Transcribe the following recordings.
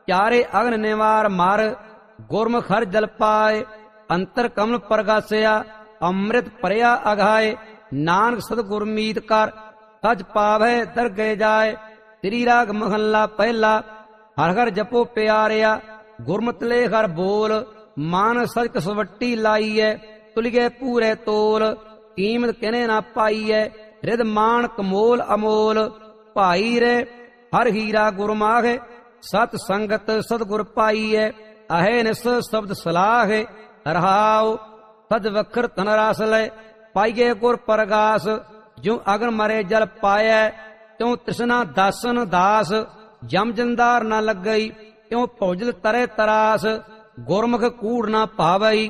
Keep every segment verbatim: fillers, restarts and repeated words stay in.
ਚਾਰੇ ਅਗਨ ਨਿਵਾਰ ਮਰ, ਗੁਰਮੁਖ ਹਰਿ ਜਲ ਪਾਏ, ਅੰਤਰ ਕਮਲ ਪ੍ਰਗਾਸਿਆ, ਅੰਮ੍ਰਿਤ ਭਰਿਆ ਅਘਾਏ। ਨਾਨਕ ਸਤਿਗੁਰ ਮੀਤ ਕਰ, ਸਚ ਪਾਵੈ ਦਰਗਹਿ ਜਾਏ। ਤ੍ਰੀ ਰਾਗ ਮਹੱਲਾ ਪਹਿਲਾ। ਹਰਿ ਹਰਿ ਜਪੋ ਪਿਆਰਿਆ, ਗੁਰਮਤਿ ਲੈ ਹਰਿ ਬੋਲ। ਮਨ ਸਚ ਕਸਵੱਟੀ ਲਾਈਐ, ਤੁਲਿਐ ਪੂਰੇ ਤੋਲ। ਕੀਮਤ ਕਿਨੇ ਨਾ ਪਾਈਐ, ਰਿਦ ਮਾਣਕ ਮੋਲ ਅਮੋਲ। ਭਾਈ ਰੇ ਹਰ ਹੀਰਾ ਗੁਰਮਾਹਿ, ਸਤ ਸੰਗਤ ਸਤਿਗੁਰ ਪਾਈਐ। ਅਹੇ ਨਿਸ ਸ਼ਬਦ ਸਲਾਹੇ, ਰਹਾਉ ਸਦ ਵਖਰ ਤਨ ਰਸ ਲੈ। ਪਾਈਏ ਗੁਰ ਪ੍ਰਗਾਸ, ਜਿਉ ਅਗਨ ਮਰੇ ਜਲ ਪਾਇਐ। ਤਿਉ ਤ੍ਰਿਸ਼ਨਾ ਦਾਸਨ ਦਾਸ, ਜਮ ਜੰਦਾਰ ਨਾ ਲੱਗਈ। ਤਿਉ ਭੌਜਲ ਤਰੇ ਤਰਾਸ, ਗੁਰਮੁਖ ਕੂੜ ਨਾ ਭਾਵਈ।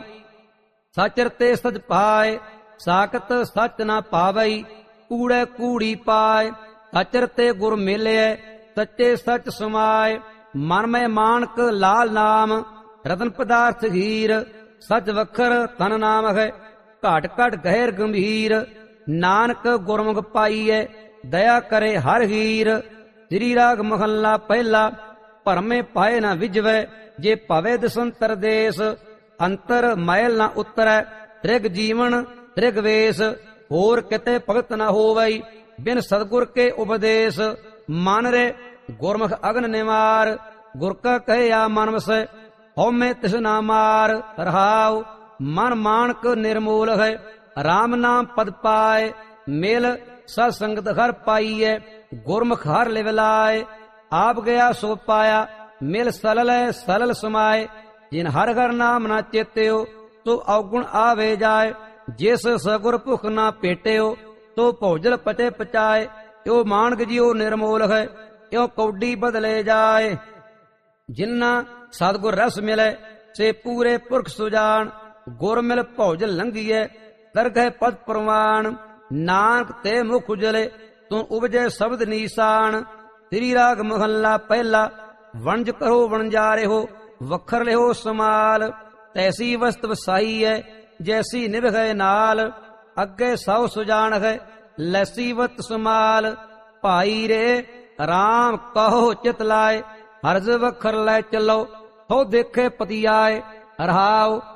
ਸਚਰ ਤੇ ਸਚ ਪਾਏ, ਸਾਖਤ ਸਚ ਨਾ ਪਾਵਈ। ਕੂੜੇ ਕੂੜੀ ਪਾਏ, ਸਚਰ ਤੇ ਗੁਰ ਮਿਲਿਐ। ਸੱਚੇ ਸਚ ਸਮਾਏ, ਮਨ ਮੈਂ ਮਾਨਕ ਲਾਲ ਨਾਮ। ਰਤਨ ਪਦਾਰਥ ਹੀਰ, ਸਚ ਵਖਰ ਤਨ ਨਾਮ ਹੈ। ਘਾਟ ਘਟ ਗਹਿਰ ਗੰਭੀਰ, ਨਾਨਕ ਗੁਰਮੁਖ ਪਾਈਐ। ਦਇਆ ਕਰੇ ਹਰ ਹੀਰ। ਸ੍ਰੀ ਰਾਗ ਮਹੱਲਾ ਪਹਿਲਾ। ਭਰਮੇ ਪਾਏ ਨਾ ਵਿਜਵੈ, ਜੇ ਭਵੇ ਦਸੰਤਰ ਦੇਸ। ਅੰਤਰ ਮੈਲ ਨਾ ਉਤਰੈ, ਤ੍ਰਿਗ ਜੀਵਨ ਤ੍ਰਿਗ ਵੇਸ। ਹੋਰ ਕਿਤੇ ਭਗਤ ਨਾ ਹੋਵਈ, ਬਿਨ ਸਤਿਗੁਰ ਕੇ ਉਪਦੇਸ। ਮਨ ਰੇ ਗੁਰਮੁਖ ਅਗਨ ਨਿਵਾਰ, ਗੁਰ ਕਾ ਕਹਿਆ ਮਨ ਵਸੈ। ਹਉਮੈ ਤਿਸ ਨਾ ਮਾਰ, ਰਹਾਉ ਮਨ ਮਾਨਕ ਨਿਰਮੂਲ ਹੈ। ਰਾਮ ਨਾਮ ਪਦ ਪਾਏ, ਮਿਲ ਸਤ ਸੰਗਤ ਹਰ ਪਾਈਐ। ਗੁਰਮੁਖ ਹਰ ਲਿਵ ਲਾਏ, ਆਪ ਗਿਆ ਸੋ ਪਾਇਆ। ਮਿਲ ਸਲਲ ਸਲਲ ਸਮਾਏ, ਜਿਨ ਹਰ ਹਰ ਨਾਮ ਨਾ ਚੇਤਿਓ। ਤੋ ਔਗੁਣ ਆਵੇ ਜਾਏ, ਜਿਸ ਸਗੁਰ ਭੁਖ ਨਾ ਭੇਟਿਓ। ਤੋ ਭੋਜਲ ਪਚੇ ਪਚਾਏ, ਇਉ ਮਾਨਕ ਜਿਉ ਨਿਰਮੋਲ ਹੈ। ਇਉ ਕੌਡੀ ਬਦਲੇ ਜਾਏ, ਜਿਨ੍ਹਾਂ ਸਤਿਗੁਰ ਰਸ ਮਿਲੇ। ਸੇ ਪੂਰੇ ਪੁਰਖ ਸੁਜਾਨ, ਗੁਰ ਮਿਲ ਭੌਜਲ ਲੰਘੀਐ। ਦਰਗਹਿ ਪਦ ਪ੍ਰਵਾਨ, ਨਾਨਕ ਤੇ ਮੁਖ ਉਜਲੇ। ਤੂੰ ਉਪਜੈ ਸ਼ਬਦ ਨੀਸਾਨ। ਸ੍ਰੀ ਰਾਗ ਮਹੱਲਾ ਪਹਿਲਾ। ਵਣਜ ਕਰੋ ਵਣਜਾਰੇ ਹੋ, ਵਖਰ ਲਿਓ ਸਮਾਲ। ਤੈਸੀ ਵਸਤ ਵਸਾਈ ਹੈ, ਜੈਸੀ ਨਿਭੈ ਨਾਲ। ਅੱਗੇ ਸੌ ਸੁਜਾਨ ਹੈ, ਲੈਸੀ ਵਤ ਸਮਾਲ। ਭਾਈ ਰੇ ਰਾਮ ਕਹੋ ਚਿਤ ਲਾਏ, ਹਰਜ ਵਖਰ ਲੈ ਚੱਲੋ। ਹੋ ਦੇਖੇ ਪਤੀ ਆਏ, ਰਹਾਉ